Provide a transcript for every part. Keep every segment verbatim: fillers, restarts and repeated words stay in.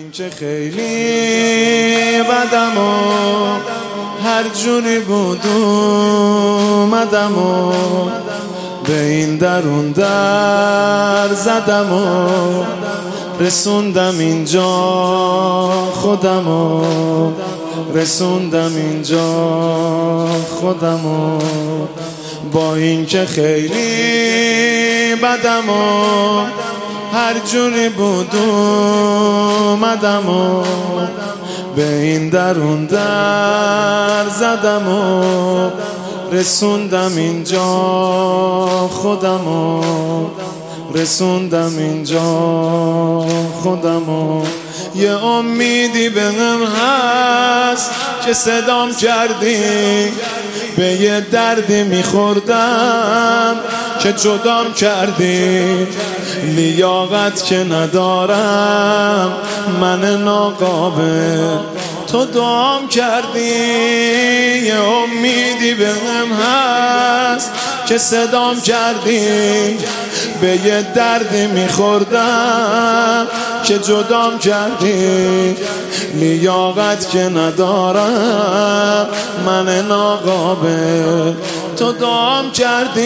این که خیلی بدم و هر جوری بود اومدم و به این درون در زدم و رسوندم اینجا خودم و رسوندم اینجا خودم و با این که خیلی بدم و هر جوری بود اومدم و به این درون در زدم و رسوندم اینجا خودم و رسوندم اینجا خودم و یه امیدی بهم هست که صدام کردی به یه دردی میخوردم که جدام کردی لیاقت که ندارم من ناقابل تو دعام کردی یه امیدی بهم هست که صدام کردی به یه دردی میخوردم که جدام کردی لیاقت که ندارم من ناقابل تو دعام کردی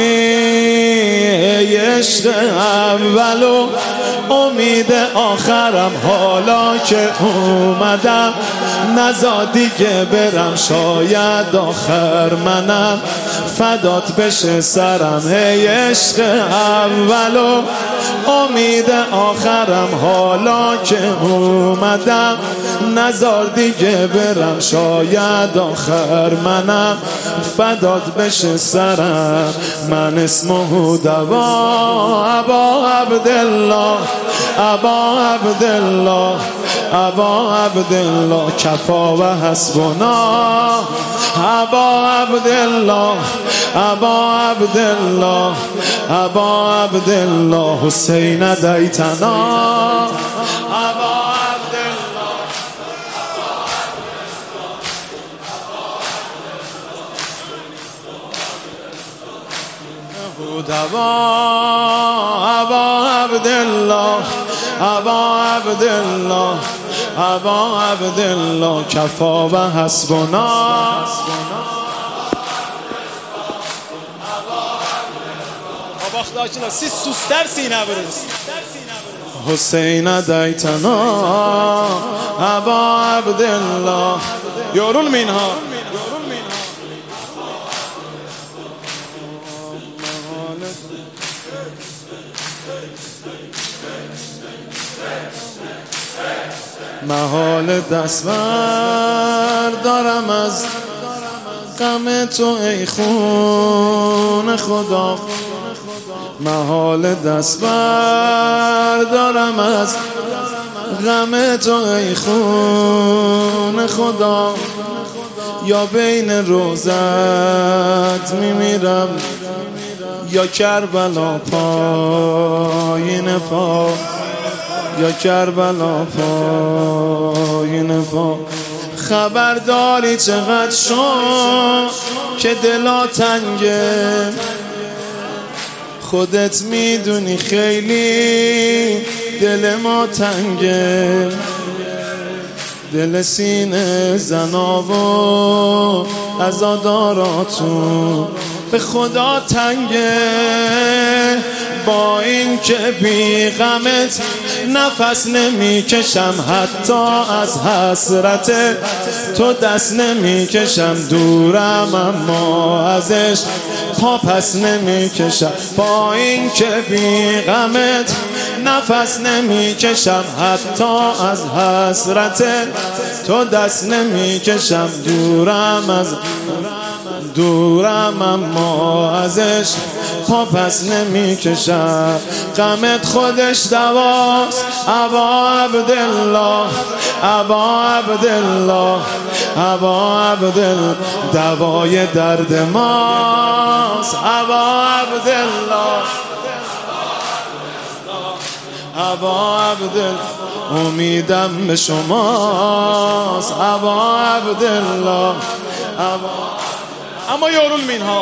ای عشق اول و امید آخرم حالا که اومدم نزادی که برم شاید آخر منم فدات بشه سرم ای عشق اول و امید آخرم حالا که اومدم نزار دیگه برم شاید آخر منم فدات بشه سرم من اسمه دوا ابا عبدالله ابا عبدالله ابا عبدالله کفا و حسبنا ابا عبدالله ابا عبدالله ابا عبدالله حسین دیتنا ابا دوا ابا عبدالله ابا عبدالله ابا عبدالله کفا و حسبنا Baklaşılar siz sus dersin abiriz. حسین دیتنا ابا عبدالله Yorulmayın ha. محال دست بردارم از غم تو ای خون خدا محال دست بردارم از غم تو ای خون خدا یا بین روزت میمیرم یا کربلا پایین پا یا کربلا پایین پا خبرداری چقدر شد که دلا تنگه خودت میدونی خیلی دل ما تنگه دل سینه زنا و عزاداراتون به خدا تنگه با این که بی غمت نفس نمی کشم حتی از حسرت تو دست نمی کشم دورم اما ازش پا پس نمی کشم با این که بی غمت نفس نمی کشم حتی از حسرت تو دست نمی کشم دورم از دورم اما ازش پا پس نمی کشم غمت خودش دواست ابا عبدالله ابا عبدالله ابا عبدالله دوای درد ماست ابا عبدالله ابا عبدالله امیدم به شماست ابا عبدالله ابا Ama yorulmayın ha.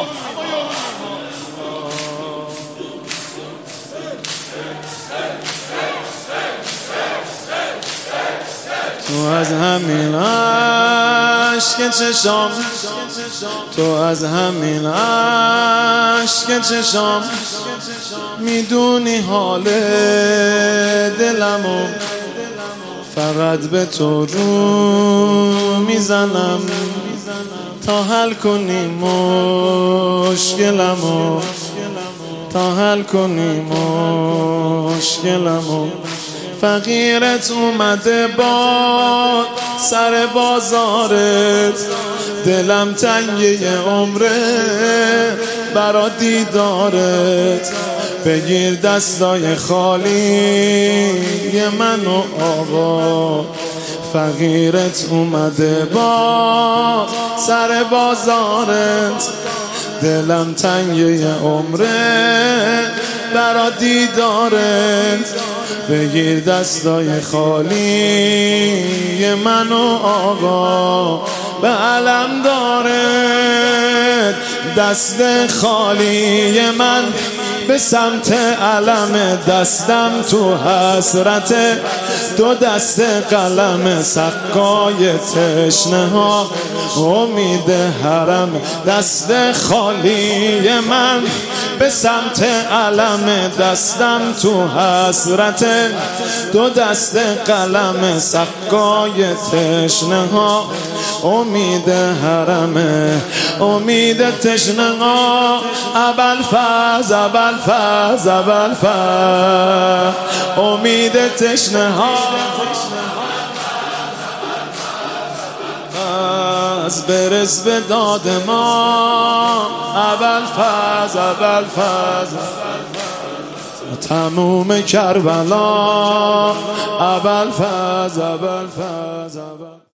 تو از همین عشق چشام، تو از همین عشق چشام میدونی حال دلمو، فقط به تو رو میزنم تا حل کنی مشکلمو، تا حل کنی مشکلمو. فقیرت اومده با سر بازارت، دلم تنگه عمره برا دیدارت. بگیر دستای خالی منو آقا، فقیرت اومده با سر بازارت، دلم تنگه عمره برا دیدارت. بگیر دستای خالی منو آقا، به علم دارد دست خالی من، به سمت علم دستم تو حسرت، دو دست قلم سقای تشنه ها امید حرم. دست خالی من به سمت علم دستم تو حسرت، دو دست قلم سقای تشنه ها امید حرم، امید تشنه ها. ابوالفضل ابوالفضل ابوالفضل امید تشنه ها، از برس به داد ما. ابوالفضل ابوالفضل تموم کربلا. ابوالفضل ابوالفضل